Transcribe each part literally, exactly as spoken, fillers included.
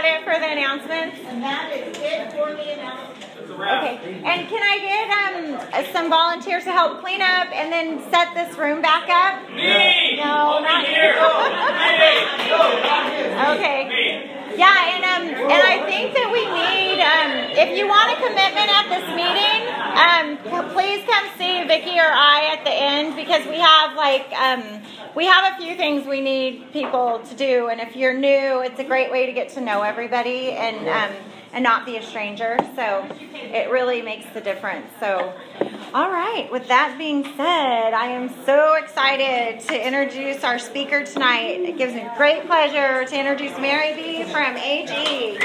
it for the announcements? And that is it for the announcements. Okay. And can I get um some volunteers to help clean up and then set this room back up? Me! No, not here. Okay. Yeah, and um, and I think that we need um, if you want a commitment at this meeting, um, please come see Vicki or I at the end because we have like um, we have a few things we need people to do, and if you're new, it's a great way to get to know everybody and um, and not be a stranger. So it really makes the difference. So. All right, with that being said, I am so excited to introduce our speaker tonight. It gives me great pleasure to introduce Mary B. from A G.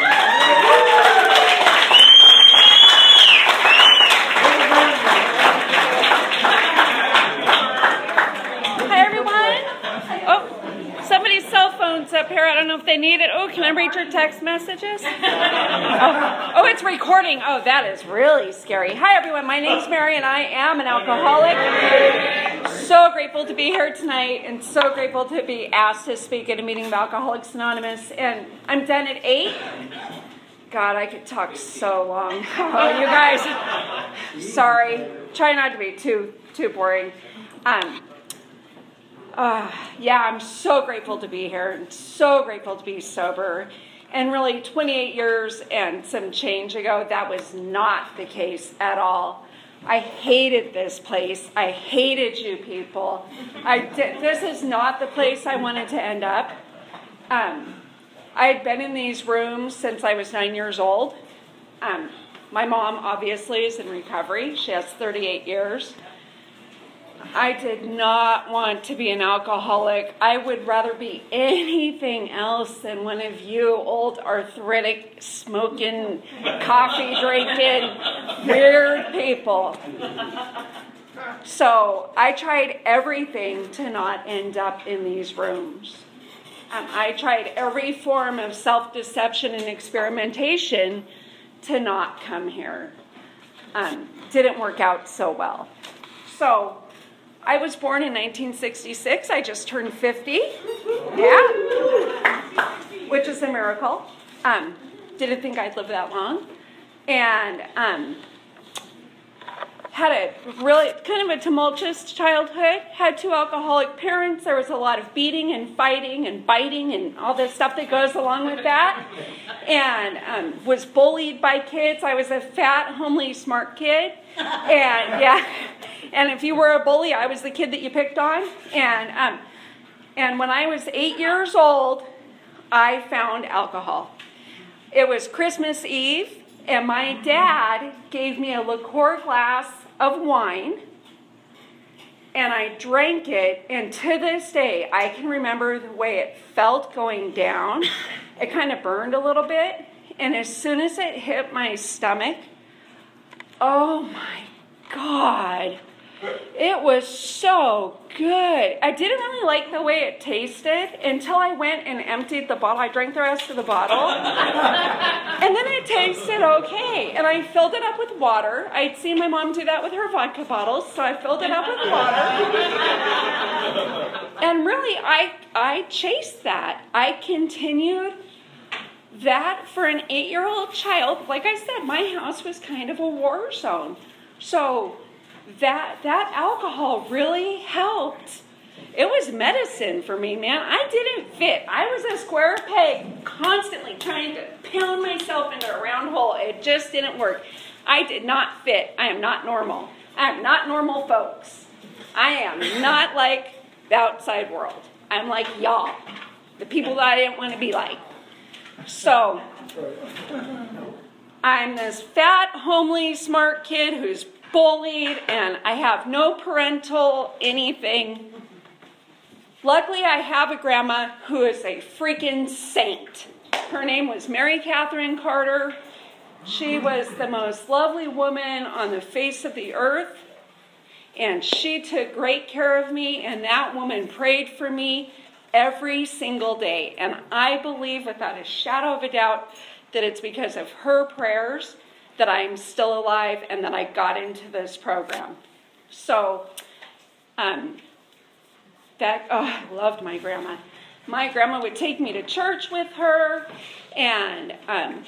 Hi, everyone. Oh, somebody's cell phone's up here. I don't know if they need it. Oh, can I read your text messages? Oh, oh, it's recording. Oh, that is really scary. Hi, everyone. My name's Mary, and I am an alcoholic. So grateful to be here tonight, and so grateful to be asked to speak at a meeting of Alcoholics Anonymous. And I'm done at eight. God, I could talk so long. Oh, you guys. Sorry. Try not to be too too boring. Um. Uh, yeah, I'm so grateful to be here and so grateful to be sober. And really, twenty-eight years and some change ago, that was not the case at all. I hated this place. I hated you people. I did, this is not the place I wanted to end up. Um, I had been in these rooms since I was nine years old. Um, my mom, obviously, is in recovery. She has thirty-eight years. I did not want to be an alcoholic. I would rather be anything else than one of you old arthritic, smoking, coffee drinking, weird people. So I tried everything to not end up in these rooms. Um, I tried every form of self-deception and experimentation to not come here. Um, didn't work out so well. So I was born in nineteen sixty-six. I just turned fifty. Yeah. Which is a miracle. Um, didn't think I'd live that long. And um, had a really kind of a tumultuous childhood. Had two alcoholic parents. There was a lot of beating and fighting and biting and all the stuff that goes along with that. And um, was bullied by kids. I was a fat, homely, smart kid. And yeah. And if you were a bully, I was the kid that you picked on. And um, and when I was eight years old, I found alcohol. It was Christmas Eve, and my dad gave me a liqueur glass of wine, and I drank it. And to this day, I can remember the way it felt going down. It kind of burned a little bit, and as soon as it hit my stomach, oh my God. It was so good. I didn't really like the way it tasted until I went and emptied the bottle. I drank the rest of the bottle. And then it tasted okay. And I filled it up with water. I'd seen my mom do that with her vodka bottles, so I filled it up with water. And really, I, I chased that. I continued that for an eight-year-old child. Like I said, my house was kind of a war zone. So that that alcohol really helped. It was medicine for me, man. I didn't fit. I was a square peg, constantly trying to pound myself into a round hole. It just didn't work. I did not fit. I am not normal. I am not normal, folks. I am not like the outside world. I'm like y'all, the people that I didn't want to be like. So I'm this fat, homely, smart kid who's bullied, and I have no parental anything. Luckily, I have a grandma who is a freaking saint. Her name was Mary Catherine Carter. She was the most lovely woman on the face of the earth, and she took great care of me, and that woman prayed for me every single day. And I believe without a shadow of a doubt that it's because of her prayers that I'm still alive and that I got into this program. So, um, that, oh, I loved my grandma. My grandma would take me to church with her, And um,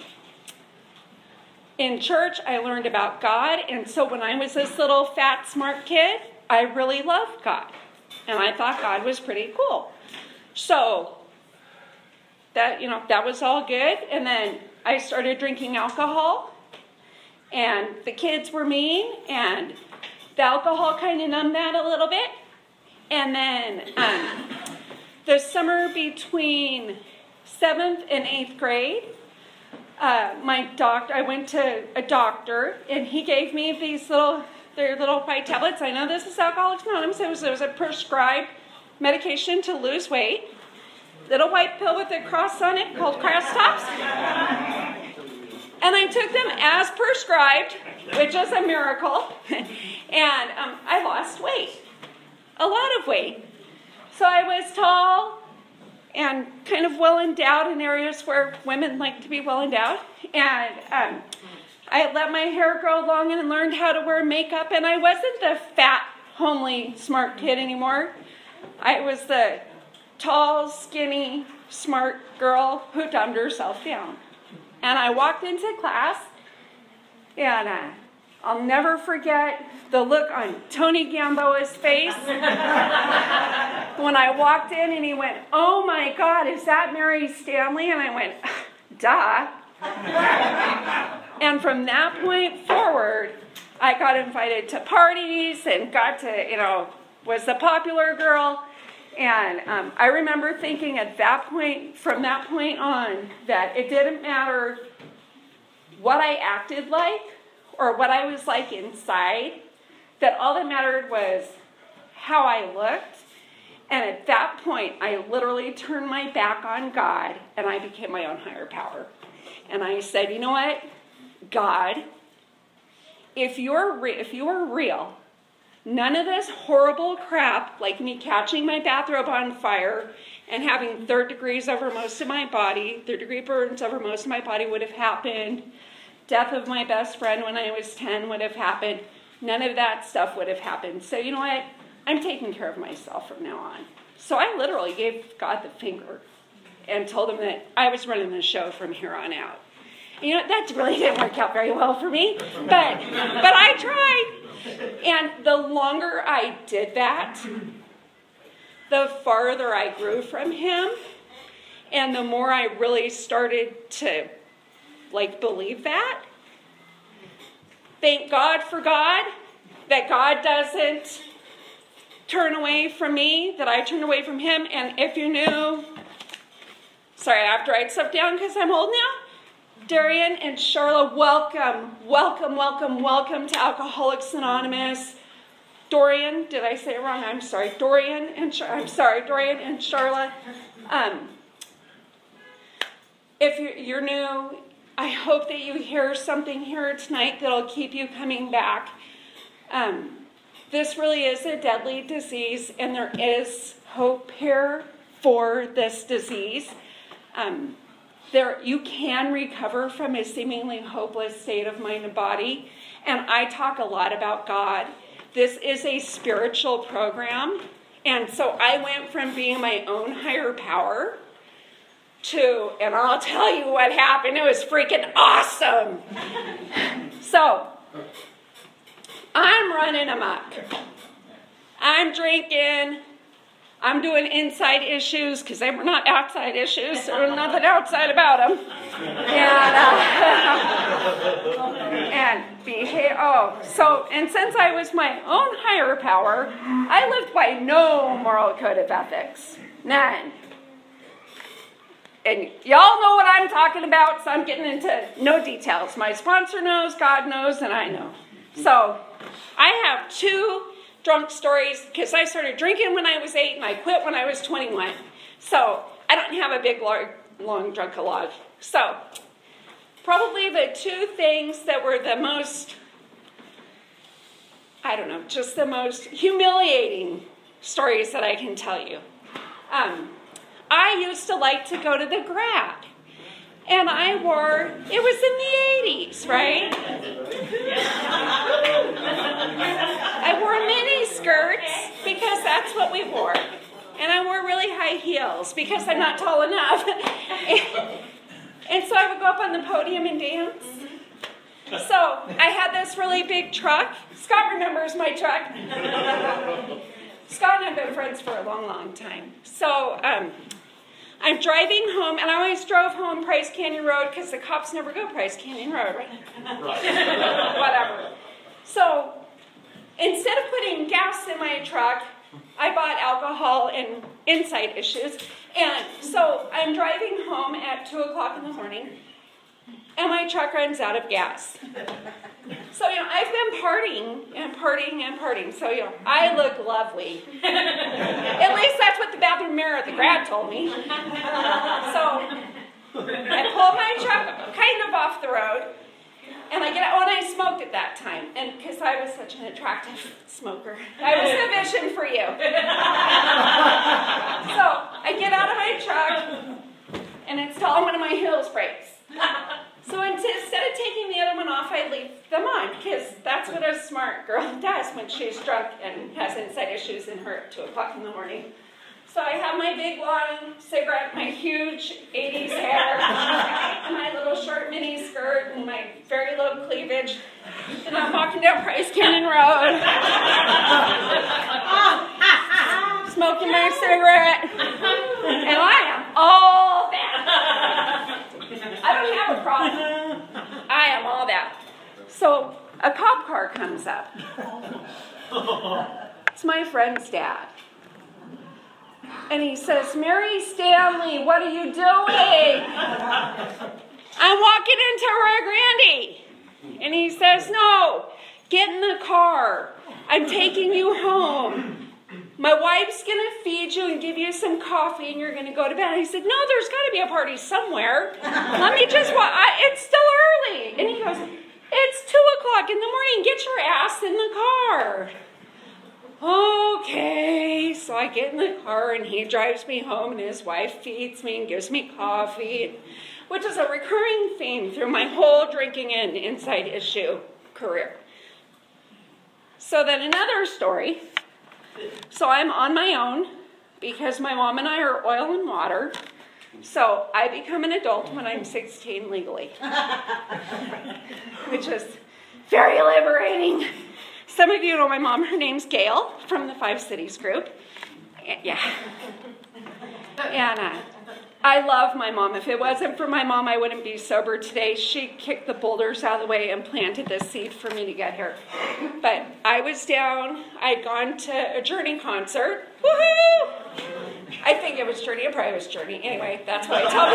in church, I learned about God. And so when I was this little fat, smart kid, I really loved God. And I thought God was pretty cool. So that, you know, that was all good. And then I started drinking alcohol. And the kids were mean. And the alcohol kind of numbed that a little bit. And then um, the summer between seventh and eighth grade, uh, my doctor, I went to a doctor, and he gave me these little, their little white tablets. I know this is Alcoholics Anonymous. It was, it was a prescribed medication to lose weight. Little white pill with a cross on it called Cross Tops. And I took them as prescribed, which is a miracle. And um, I lost weight. A lot of weight. So I was tall and kind of well endowed in areas where women like to be well endowed. And um, I let my hair grow long and learned how to wear makeup. And I wasn't the fat, homely, smart kid anymore. I was the tall, skinny, smart girl who dumbed herself down. And I walked into class, and uh, I'll never forget the look on Tony Gamboa's face when I walked in, and he went, "Oh my God, is that Mary Stanley?" And I went, "Duh." And from that point forward, I got invited to parties and got to, you know, was the popular girl. And um, I remember thinking at that point, from that point on, that it didn't matter what I acted like or what I was like inside, that all that mattered was how I looked. And at that point, I literally turned my back on God, and I became my own higher power. And I said, you know what, God, if you're re- if you are real, none of this horrible crap, like me catching my bathrobe on fire and having third degrees over most of my body, third degree burns over most of my body would have happened. Death of my best friend when I was ten would have happened. None of that stuff would have happened. So you know what? I'm taking care of myself from now on. So I literally gave God the finger and told him that I was running the show from here on out. And you know, that really didn't work out very well for me, but but I tried. And the longer I did that, the farther I grew from him, and the more I really started to, like, believe that. Thank God for God, that God doesn't turn away from me, that I turn away from him. And if you knew, sorry, I have to write stuff down because I'm old now. Darian and Charla, welcome, welcome, welcome, welcome to Alcoholics Anonymous. Dorian, did I say it wrong? I'm sorry. Dorian and Char- I'm sorry, Dorian and Charla. Um, if you're, you're new, I hope that you hear something here tonight that'll keep you coming back. Um, this really is a deadly disease, and there is hope here for this disease. Um, There, you can recover from a seemingly hopeless state of mind and body. And I talk a lot about God. This is a spiritual program. And so I went from being my own higher power to, and I'll tell you what happened. It was freaking awesome. So, I'm running amok. I'm drinking. I'm doing inside issues because they were not outside issues. There was nothing outside about them. And, uh, and behave. Oh, so, and since I was my own higher power, I lived by no moral code of ethics. None. And y'all know what I'm talking about, so I'm getting into no details. My sponsor knows, God knows, and I know. So, I have two drunk stories, because I started drinking when I was eight and I quit when I was twenty-one. So I don't have a big, long, long drunk log. So probably the two things that were the most, I don't know, just the most humiliating stories that I can tell you. Um, I used to like to go to the grad. And I wore, it was in the eighties, right? I wore mini skirts because that's what we wore. And I wore really high heels because I'm not tall enough. And so I would go up on the podium and dance. So I had this really big truck. Scott remembers my truck. Scott and I have been friends for a long, long time. So um, I'm driving home, and I always drove home Price Canyon Road because the cops never go Price Canyon Road, right? Right. Whatever. So instead of putting gas in my truck, I bought alcohol and inside issues. And so I'm driving home at two o'clock in the morning, and my truck runs out of gas. So, you know, I've been partying and partying and partying. So, you know, I look lovely. At least that's what the bathroom mirror at the grad told me. So, I pulled my truck kind of off the road, and I get out, when I smoked at that time, and because I was such an attractive smoker, I was a vision for you. So, I get out of my truck, and install one of my Hills brakes. So instead of taking the other one off, I leave them on, because that's what a smart girl does when she's drunk and has inside issues in her at two o'clock in the morning. So I have my big long cigarette, my huge eighties hair, and my little short mini skirt, and my very low cleavage, and I'm walking down Price Canyon Road, smoking my cigarette, and I am all that. I don't have a problem. I am all that. So a cop car comes up. It's my friend's dad. And he says, Mary Stanley, what are you doing? I'm walking into Rio Grande. And he says, no, get in the car. I'm taking you home. My wife's going to feed you and give you some coffee, and you're going to go to bed. And he said, no, there's got to be a party somewhere. Let me just walk. I, it's still early. And he goes, it's two o'clock in the morning. Get your ass in the car. Okay. So I get in the car, and he drives me home, and his wife feeds me and gives me coffee, which is a recurring theme through my whole drinking and inside issue career. So then another story. So I'm on my own because my mom and I are oil and water. So I become an adult when I'm sixteen legally, which is very liberating. Some of you know my mom. Her name's Gail from the Five Cities group. Yeah. And uh, I love my mom. If it wasn't for my mom, I wouldn't be sober today. She kicked the boulders out of the way and planted the seed for me to get here. But I was down. I'd gone to a Journey concert. Woohoo! I think it was Journey. It probably was Journey. Anyway, that's what I tell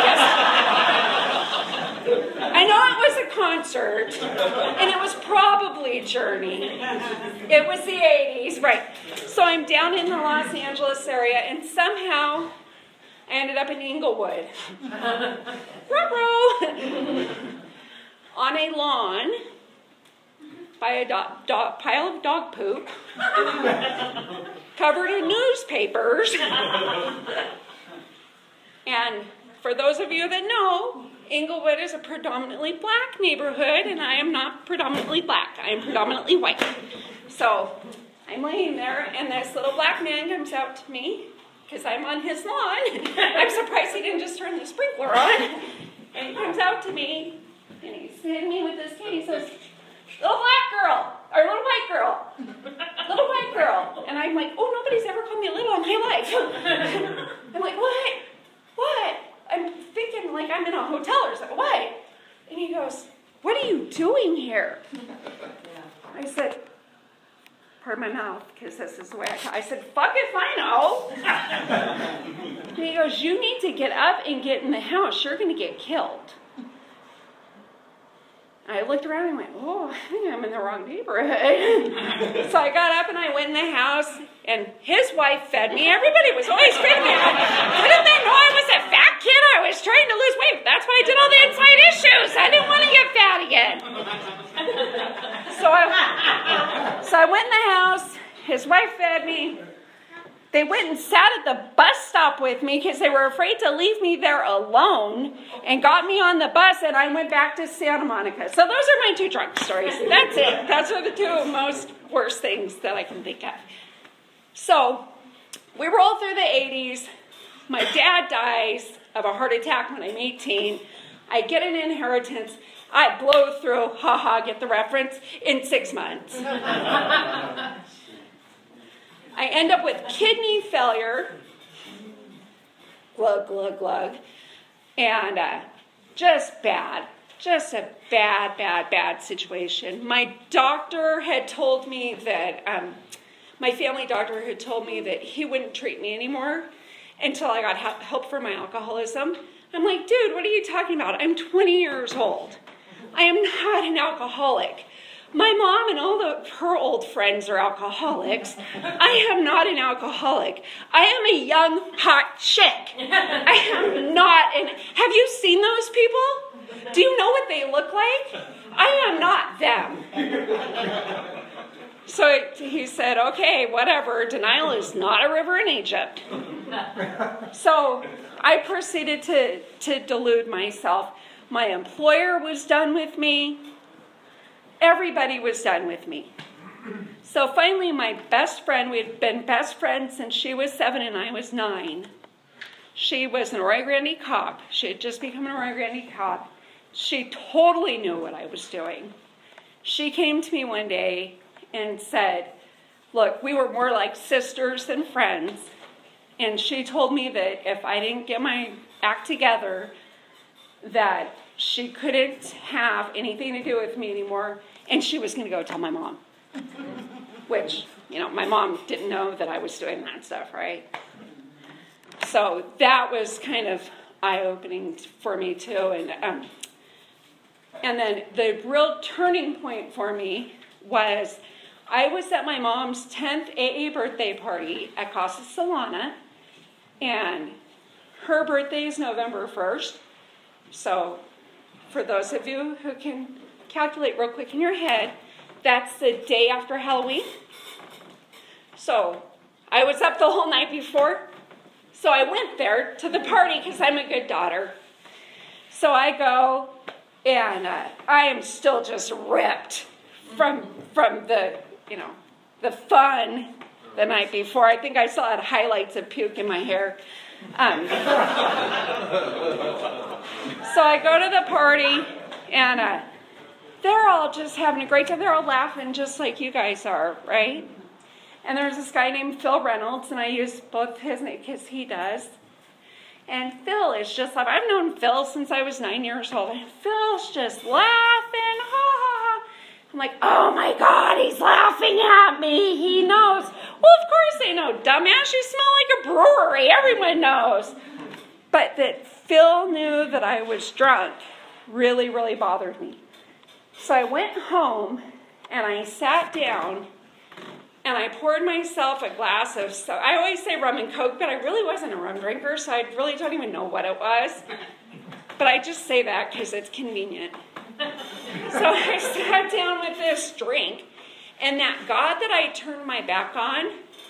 people. Yes. I know it was a concert, and it was probably Journey. It was the eighties, right. So I'm down in the Los Angeles area, and somehow I ended up in Inglewood. On a lawn by a do- do- pile of dog poop, covered in newspapers. And for those of you that know, Inglewood is a predominantly black neighborhood, and I am not predominantly black. I am predominantly white. So I'm laying there, and this little black man comes out to me, because I'm on his lawn. I'm surprised he didn't just turn the sprinkler on. And he comes out to me, and he's hitting me with this cane. He says, little black girl, or little white girl, little white girl. And I'm like, oh, nobody's ever called me little in my life. I'm like, what? What? I'm thinking like I'm in a hotel or something. What? And he goes, what are you doing here? I said, pardon my mouth, because this is the way I talk. I said, fuck if I know. And he goes, you need to get up and get in the house. You're going to get killed. I looked around and went, oh, I think I'm in the wrong neighborhood. So I got up and I went in the house, and his wife fed me. Everybody was always feeding me. Didn't they know I was a fat kid? I was trying to lose weight. That's why I did all the inside issues. I didn't want to get fat again. So I, so I went in the house. His wife fed me. They went and sat at the bus stop with me because they were afraid to leave me there alone, and got me on the bus, and I went back to Santa Monica. So those are my two drunk stories. That's it. Those are the two most worst things that I can think of. So we roll through the eighties. My dad dies of a heart attack when I'm eighteen. I get an inheritance. I blow through, haha, get the reference, in six months. I end up with kidney failure, glug, glug, glug, and uh, just bad, just a bad, bad, bad situation. My doctor had told me that, um, my family doctor had told me that he wouldn't treat me anymore until I got help for my alcoholism. I'm like, dude, what are you talking about? I'm twenty years old. I am not an alcoholic. My mom and all of her old friends are alcoholics. I am not an alcoholic. I am a young, hot chick. I am not an... Have you seen those people? Do you know what they look like? I am not them. So he said, okay, whatever. Denial is not a river in Egypt. So I proceeded to, to delude myself. My employer was done with me. Everybody was done with me. So finally, my best friend, we had been best friends since she was seven and I was nine. She was an Rio Grande cop. She had just become an Rio Grande cop. She totally knew what I was doing. She came to me one day and said, look, we were more like sisters than friends. And she told me that if I didn't get my act together, that she couldn't have anything to do with me anymore, and she was going to go tell my mom. Which, you know, my mom didn't know that I was doing that stuff, right? So that was kind of eye-opening for me, too. And, um, and then the real turning point for me was I was at my mom's tenth A A birthday party at Casa Solana, and her birthday is November first. So for those of you who can calculate real quick in your head, that's the day after Halloween. So I was up the whole night before. So I went there to the party because I'm a good daughter. So I go, and uh, I am still just ripped from from the, you know, the fun the night before. I think I still had highlights of puke in my hair. Um, so I go to the party, and uh, they're all just having a great time. They're all laughing just like you guys are, right? And there's this guy named Phil Reynolds, and I use both his names because he does. And Phil is just like, I've known Phil since I was nine years old, and Phil's just laughing, ha ha ha. I'm like, oh my God, he's laughing at me. He knows. Well, of course they know, dumbass. You smell like a brewery. Everyone knows. But that Phil knew that I was drunk really, really bothered me. So I went home, and I sat down, and I poured myself a glass of, so I always say rum and Coke, but I really wasn't a rum drinker, so I really don't even know what it was. But I just say that because it's convenient. So I sat down with this drink, and that God that I turned my back on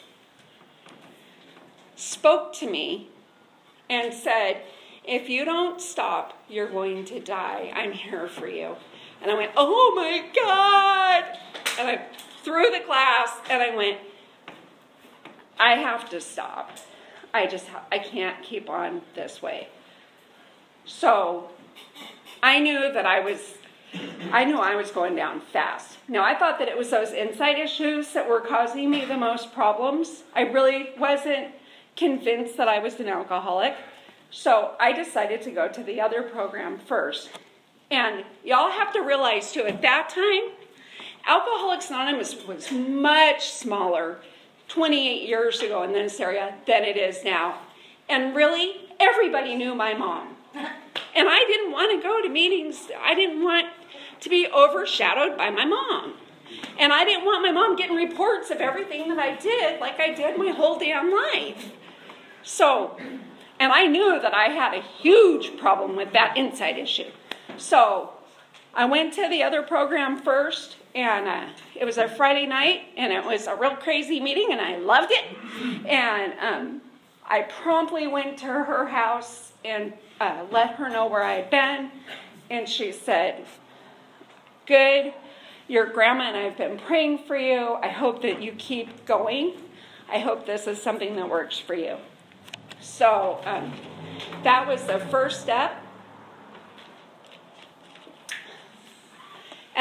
spoke to me and said, if you don't stop, you're going to die. I'm here for you. And I went, oh my God. And I threw the glass, and I went, I have to stop. I just, ha- I can't keep on this way. So I knew that I was, I knew I was going down fast. Now, I thought that it was those inside issues that were causing me the most problems. I really wasn't convinced that I was an alcoholic. So I decided to go to the other program first. And y'all have to realize, too, at that time, Alcoholics Anonymous was much smaller twenty-eight years ago in this area than it is now. And really, everybody knew my mom. And I didn't want to go to meetings. I didn't want to be overshadowed by my mom. And I didn't want my mom getting reports of everything that I did like I did my whole damn life. So, and I knew that I had a huge problem with that inside issue. So I went to the other program first, and uh, it was a Friday night, and it was a real crazy meeting, and I loved it. And um, I promptly went to her house and uh, let her know where I had been, and she said, good, your grandma and I have been praying for you. I hope that you keep going. I hope this is something that works for you. So um, that was the first step.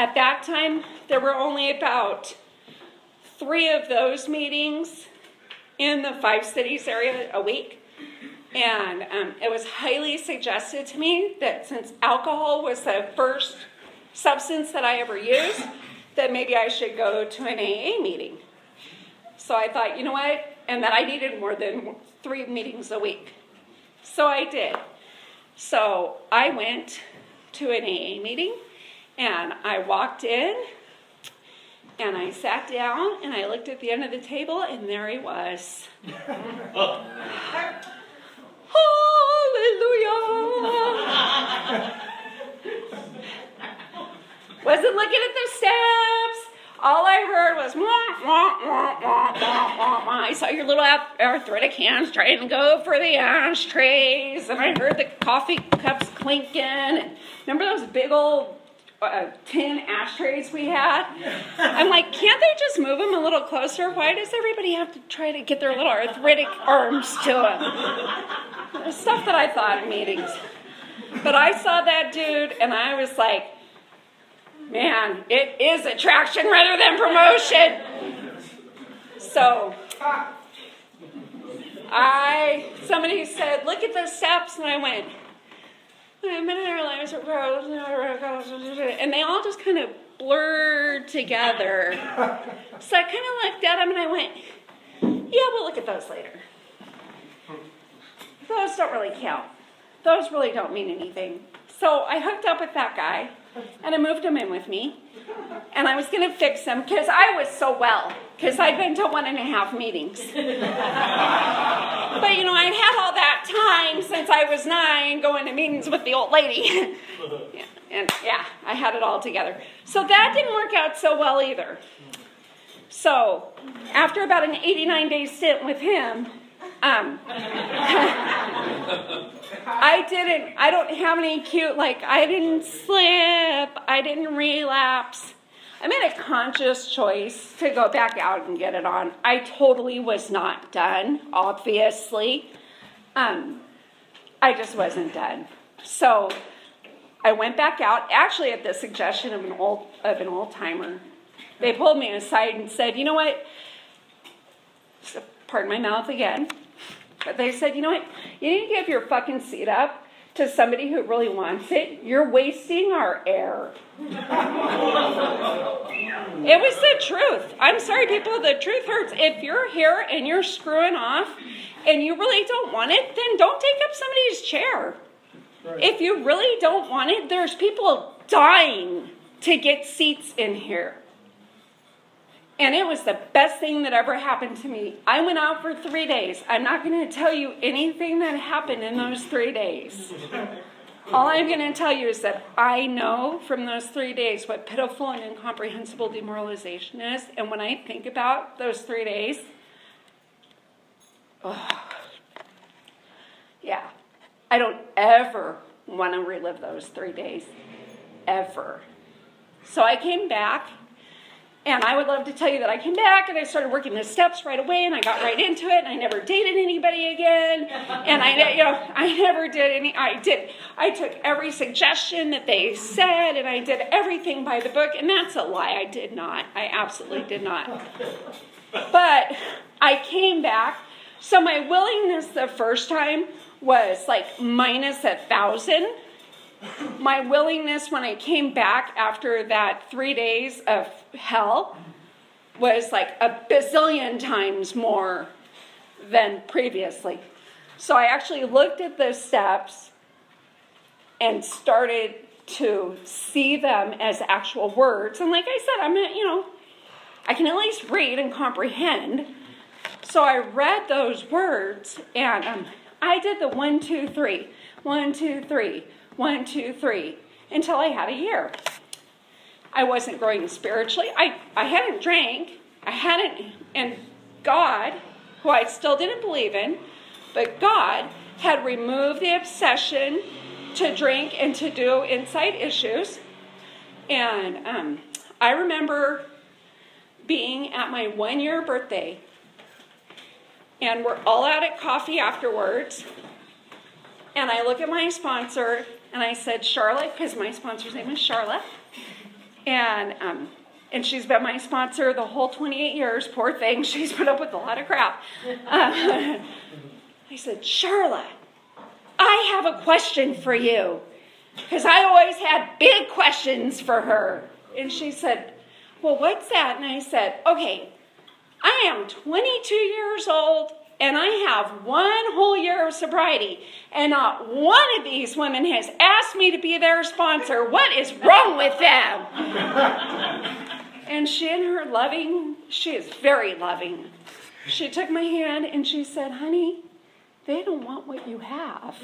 at that time, there were only about three of those meetings in the five cities area a week. And um, it was highly suggested to me that since alcohol was the first substance that I ever used, that maybe I should go to an A A meeting. So I thought, you know what? And that I needed more than three meetings a week. So I did. So I went to an A A meeting, and I walked in, and I sat down, and I looked at the end of the table, and there he was. Hallelujah! Wasn't looking at the steps. All I heard was, wah, wah, wah, wah, wah, wah, wah. I saw your little arthritic hands trying to go for the ashtrays, and I heard the coffee cups clinking. And remember those big old uh, tin ashtrays we had? I'm like, can't they just move them a little closer? Why does everybody have to try to get their little arthritic arms to them? The stuff that I thought in meetings. But I saw that dude, and I was like, man, it is attraction rather than promotion. So, I, somebody said, look at the steps, and I went, and they all just kind of blurred together. So I kind of looked at them, and I went, yeah, we'll look at those later. Those don't really count. Those really don't mean anything. So I hooked up with that guy, and I moved him in with me, and I was going to fix him, because I was so well, because I'd been to one and a half meetings. But, you know, I'd had all that time since I was nine going to meetings with the old lady. Yeah, and, yeah, I had it all together. So that didn't work out so well either. So, after about an eighty-nine day stint with him, Um, I didn't, I don't have any cute, like, I didn't slip, I didn't relapse. I made a conscious choice to go back out and get it on. I totally was not done, obviously. Um, I just wasn't done. So I went back out, actually at the suggestion of an old, of an old timer. They pulled me aside and said, you know what, pardon my mouth again, but they said, you know what, you need to give your fucking seat up to somebody who really wants it. You're wasting our air. It was the truth. I'm sorry, people, the truth hurts. If you're here and you're screwing off and you really don't want it, then don't take up somebody's chair. Right. If you really don't want it, there's people dying to get seats in here. And it was the best thing that ever happened to me. I went out for three days. I'm not going to tell you anything that happened in those three days. All I'm going to tell you is that I know from those three days what pitiful and incomprehensible demoralization is. And when I think about those three days, oh, yeah, I don't ever want to relive those three days, ever. So I came back. And I would love to tell you that I came back and I started working the steps right away and I got right into it and I never dated anybody again. And I, you know, I never did any, I did, I took every suggestion that they said and I did everything by the book. And that's a lie. I did not. I absolutely did not. But I came back. So my willingness the first time was like minus a thousand. My willingness when I came back after that three days of hell was like a bazillion times more than previously. So I actually looked at those steps and started to see them as actual words. And like I said, I'm, you know, I can at least read and comprehend. So I read those words and um, I did the one, two, three, one, two, three. One, two, three, until I had a year. I wasn't growing spiritually. I, I hadn't drank. I hadn't, and God, who I still didn't believe in, but God had removed the obsession to drink and to do inside issues. And um, I remember being at my one-year birthday, and we're all out at coffee afterwards, and I look at my sponsor, and I said, Charlotte, because my sponsor's name is Charlotte. And um, and she's been my sponsor the whole twenty-eight years. Poor thing, she's put up with a lot of crap. Uh, I said, Charla, I have a question for you. Because I always had big questions for her. And she said, well, what's that? And I said, okay, I am twenty-two years old, and I have one whole year of sobriety, and not one of these women has asked me to be their sponsor. What is wrong with them? And she, in her loving, she is very loving. She took my hand and she said, honey, they don't want what you have.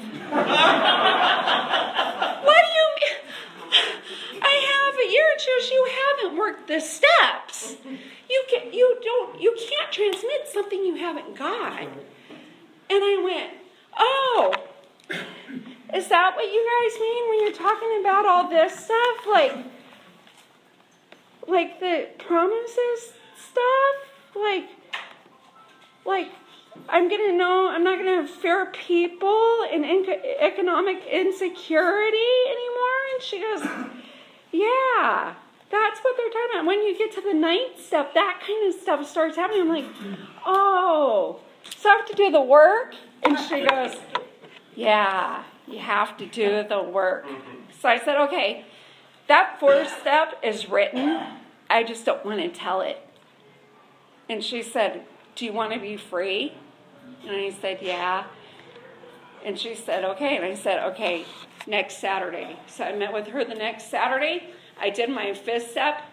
What do you mean? I have a year or two. You haven't worked the steps. You can, you don't, you can't transmit something you haven't got. And I went, oh, is that what you guys mean when you're talking about all this stuff? Like, like the promises stuff? Like, like, I'm going to know, I'm not going to have fear of people and in- economic insecurity anymore. And she goes, yeah, that's what they're talking about. When you get to the ninth step, that kind of stuff starts happening. I'm like, oh, so I have to do the work? And she goes, yeah, you have to do the work. So I said, okay, that fourth step is written. I just don't want to tell it. And she said, do you want to be free? And I said, yeah. And she said, okay. And I said, okay, next Saturday. So I met with her the next Saturday. I did my fifth step.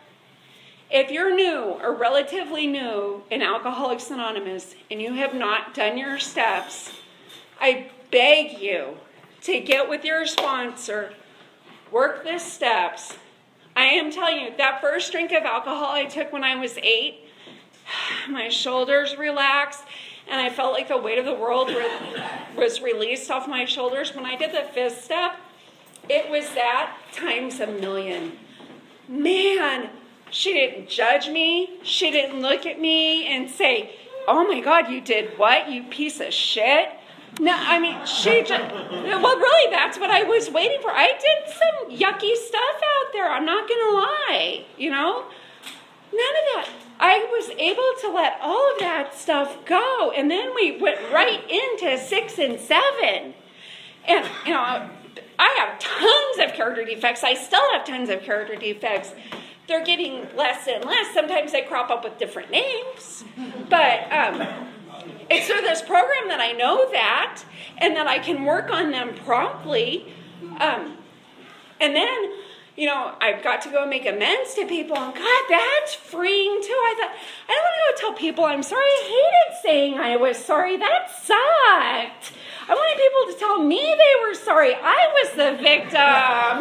If you're new or relatively new in Alcoholics Anonymous and you have not done your steps, I beg you to get with your sponsor, work the steps. I am telling you, that first drink of alcohol I took when I was eight, my shoulders relaxed, and I felt like the weight of the world was released off my shoulders. When I did the fifth step, it was that times a million. Man, she didn't judge me. She didn't look at me and say, oh my God, you did what, you piece of shit? No, I mean, she just, well, really, that's what I was waiting for. I did some yucky stuff out there. I'm not going to lie, you know? None of that. I was able to let all of that stuff go. And then we went right into six and seven. And, you know, I have tons of character defects. I still have tons of character defects. They're getting less and less. Sometimes they crop up with different names. But um, it's through this program that I know that, and that I can work on them promptly. Um, and then, you know, I've got to go make amends to people. And God, that's freeing too. I thought, I don't want to go tell people I'm sorry. I hated saying I was sorry. That sucked. I wanted people to tell me they were sorry. I was the victim.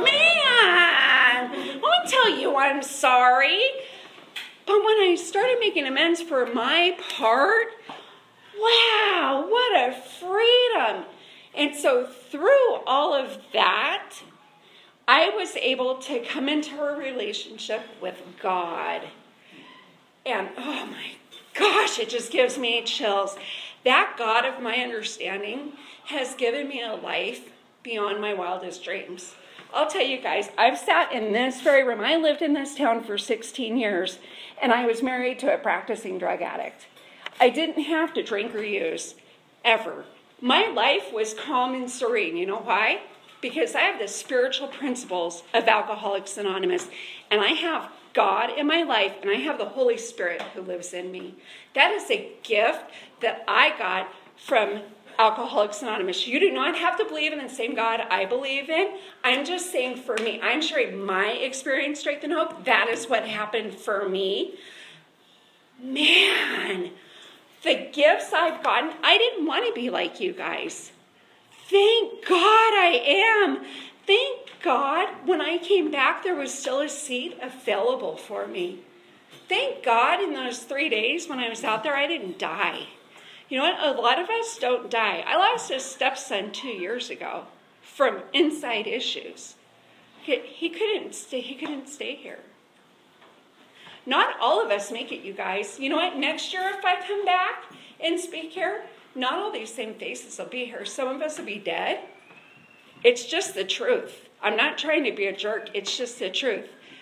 Man, I won't tell you I'm sorry. But when I started making amends for my part, wow, what a freedom. And so through all of that, I was able to come into a relationship with God. And oh my gosh, it just gives me chills. That God of my understanding has given me a life beyond my wildest dreams. I'll tell you guys, I've sat in this very room. I lived in this town for sixteen years, and I was married to a practicing drug addict. I didn't have to drink or use, ever. My life was calm and serene. You know why? Because I have the spiritual principles of Alcoholics Anonymous, and I have God in my life, and I have the Holy Spirit who lives in me. That is a gift that I got from Alcoholics Anonymous. You do not have to believe in the same God I believe in. I'm just saying for me, I'm sharing my experience, strength, and hope. That is what happened for me. Man, the gifts I've gotten, I didn't want to be like you guys. Thank God I am. Thank God when I came back, there was still a seat available for me. Thank God in those three days when I was out there, I didn't die. You know what? A lot of us don't die. I lost a stepson two years ago from inside issues. He, he couldn't stay. He couldn't stay here. Not all of us make it, you guys. You know what? Next year, if I come back and speak here, not all these same faces will be here. Some of us will be dead. It's just the truth. I'm not trying to be a jerk. It's just the truth.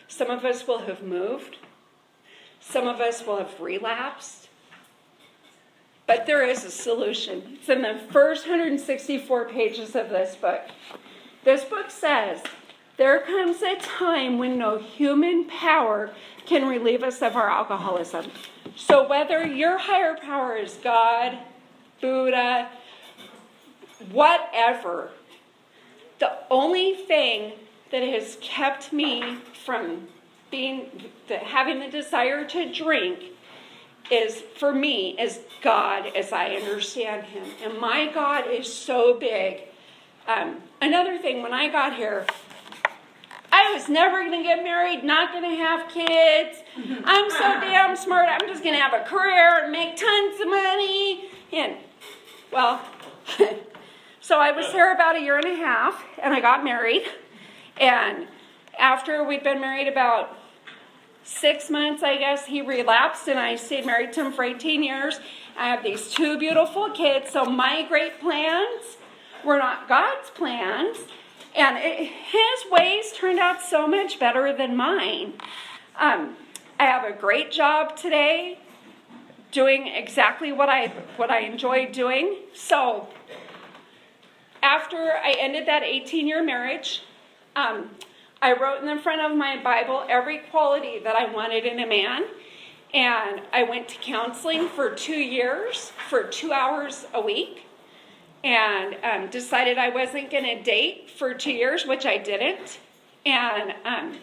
Some of us will have moved. Some of us will have relapsed. But there is a solution. It's in the first one hundred sixty-four pages of this book. This book says, there comes a time when no human power can relieve us of our alcoholism. So whether your higher power is God, Buddha, whatever, the only thing that has kept me from being, the, having the desire to drink is, for me, is God as I understand him. And my God is so big. Um, another thing, when I got here, I was never going to get married, not going to have kids. I'm so damn smart. I'm just going to have a career and make tons of money. And, well, so I was here about a year and a half, and I got married. And after we'd been married about six months, I guess, he relapsed, and I stayed married to him for eighteen years. I have these two beautiful kids. So my great plans were not God's plans. And it, his ways turned out so much better than mine. Um, I have a great job today, doing exactly what I what I enjoy doing. So after I ended that eighteen-year marriage, um, I wrote in the front of my Bible every quality that I wanted in a man. And I went to counseling for two years, for two hours a week. And um, decided I wasn't going to date for two years, which I didn't. And um,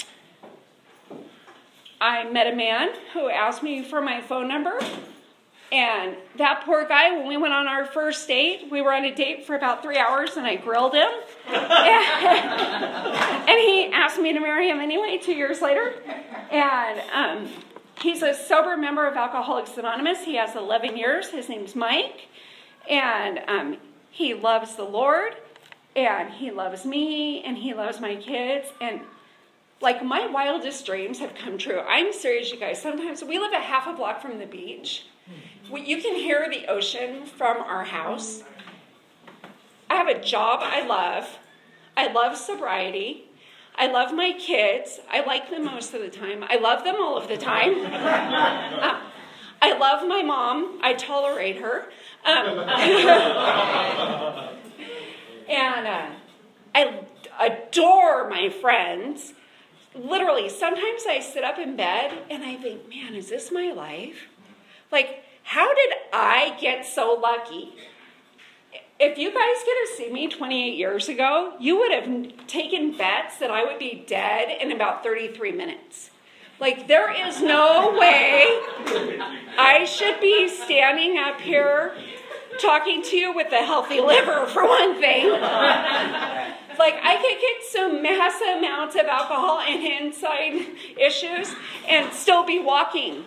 I met a man who asked me for my phone number. And that poor guy, when we went on our first date, we were on a date for about three hours, and I grilled him. And he asked me to marry him anyway, two years later. And um, he's a sober member of Alcoholics Anonymous. He has eleven years. His name's Mike. And um, he loves the Lord, and he loves me, and he loves my kids. And, like, my wildest dreams have come true. I'm serious, you guys. Sometimes we live a half a block from the beach. We, you can hear the ocean from our house. I have a job I love. I love sobriety. I love my kids. I like them most of the time. I love them all of the time. uh, I love my mom. I tolerate her. Um, and uh, I adore my friends. Literally, sometimes I sit up in bed and I think, man, is this my life? Like, how did I get so lucky? If you guys get to see me twenty-eight years ago, you would have taken bets that I would be dead in about thirty-three minutes. Like, there is no way I should be standing up here talking to you with a healthy liver, for one thing. Like, I could get some massive amounts of alcohol and inside issues and still be walking.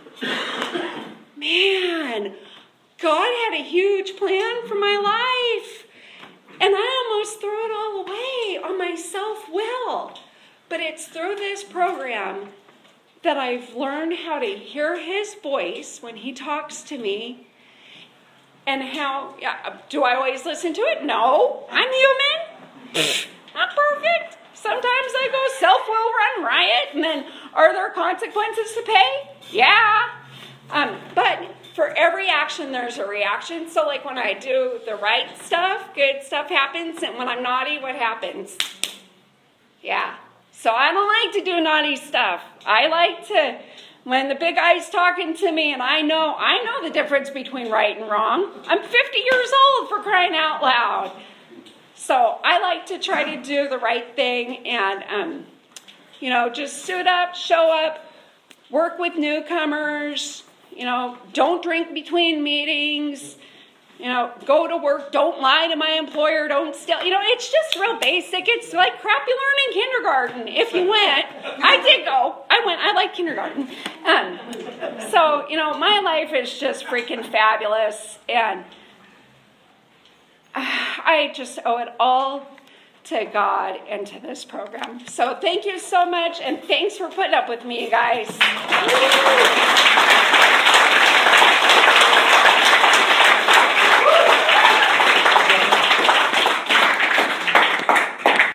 Man, God had a huge plan for my life. And I almost threw it all away on my self-will. But it's through this program that I've learned how to hear his voice when he talks to me. And how, yeah, do I always listen to it? No, I'm human. Not perfect. Sometimes I go self-will run riot, and then are there consequences to pay? Yeah. Um, but for every action, there's a reaction. So like when I do the right stuff, good stuff happens. And when I'm naughty, what happens? Yeah. So I don't like to do naughty stuff. I like to, when the big guy's talking to me and I know, I know the difference between right and wrong. I'm fifty years old, for crying out loud. So I like to try to do the right thing and, um, you know, just suit up, show up, work with newcomers, you know, don't drink between meetings, you know, go to work, don't lie to my employer, don't steal. You know, it's just real basic. It's like crap you learn in kindergarten if you went. I did go. I went. I like kindergarten. Um, so, you know, my life is just freaking fabulous. And I just owe it all to God and to this program. So thank you so much. And thanks for putting up with me, you guys.